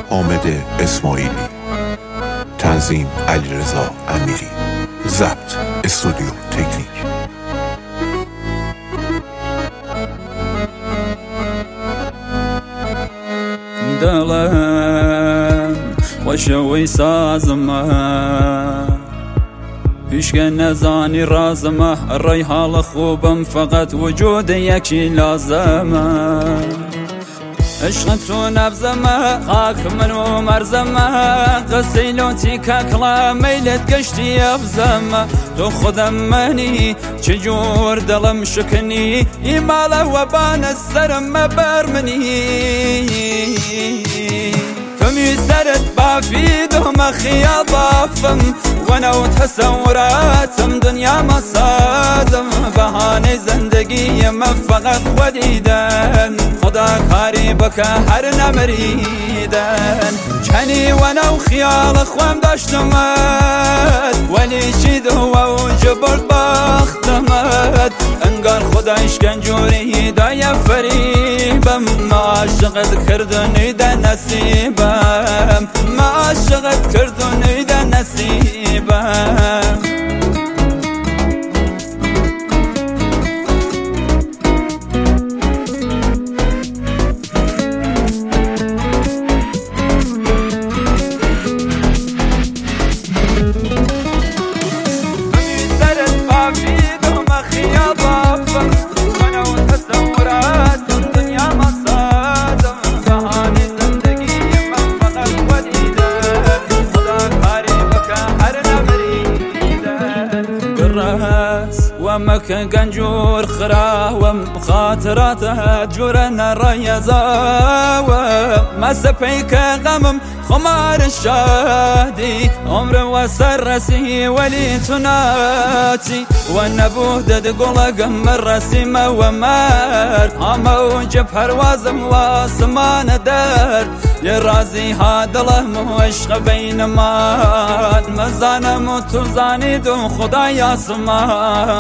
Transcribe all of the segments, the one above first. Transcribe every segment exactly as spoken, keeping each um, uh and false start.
حامد اسماعیلی، تنظیم علیرضا امیری، ضبط استودیو تکنیک. دلم خوشوی سازمه پیشکە نەزانی رازمە ڕێی حاڵە خوبم فقط وجود یەکی لازمە عشقت تو نەبزەمە خاک من و مەرزەمە قسەی لۆتی کاکڵا مەیلت گەشتی ئەبزەمە تۆ خودم منی چجور دڵم شکنی ئیماڵەوە بانە سەرم مەبەر منی تمی سرت بافی دۆمە خیال بافم ونو تصوراتم دنیا مسازم بهانه زندگی من فقط خودیدن خدا کاری بکه هر نمریدن کنی ونو خیال خوام داشتمت ولی چی دو و جبر باختمت انگار خدا اشکنجوری دای فریبم ما عاشقت کردنی ده نصیبم ما عاشقت کردنی ده نصیبم ومك قنجور خراوم بخاطراته جورنا ريزاوم ما سبيك غمم خمار الشادي عمر وسرسي ولي تناتي والنبوه دد قولا قمر رسيمة ومار عمو جبهر وازم واسمان دار لرازي هاد الله موشق بين مال مزانا متوزاني دو خدا ياسمان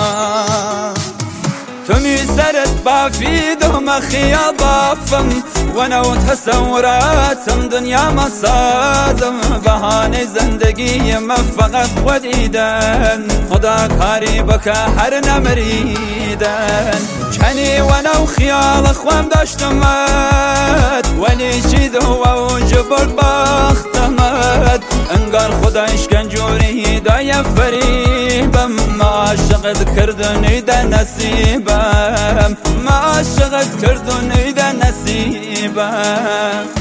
تمی سرت بافی دوم خیال بافم ونو تصوراتم دنیا مسازم بهانه زندگی من فقط خودیدن خدا کاری بکه هر نمریدن کنی ونو خیال خوام داشتمت ولی چی دو و جبر باختمت انگار خدا اشکنجوری دای فریبم ما عاشقت کردنی ده نصیبم ما عاشقت کردنی ده نصیبم